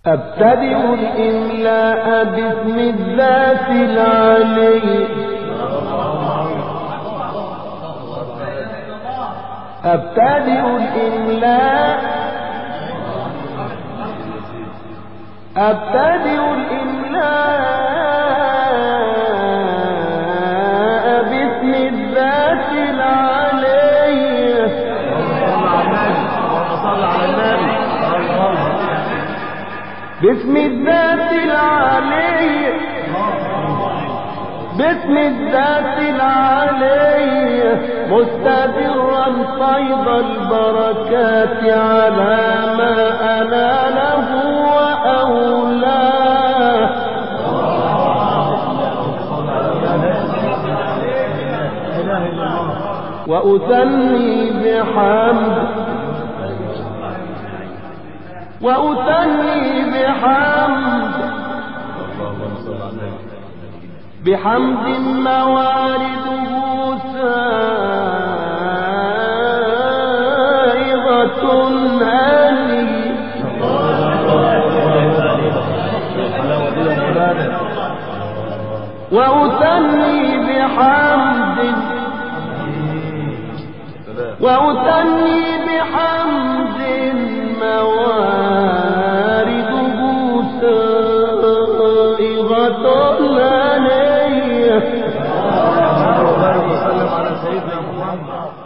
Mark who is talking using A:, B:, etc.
A: أبتدئ الإملاء باسم الذات العلي. أبتدئ الإملاء باسم الذات العلي. باسم الذات العلي. باسم الذات العلي مستدرا فيض البركات على ما أناله وأولاه. وأثني بحمد موارده سائغة هاني. وأثني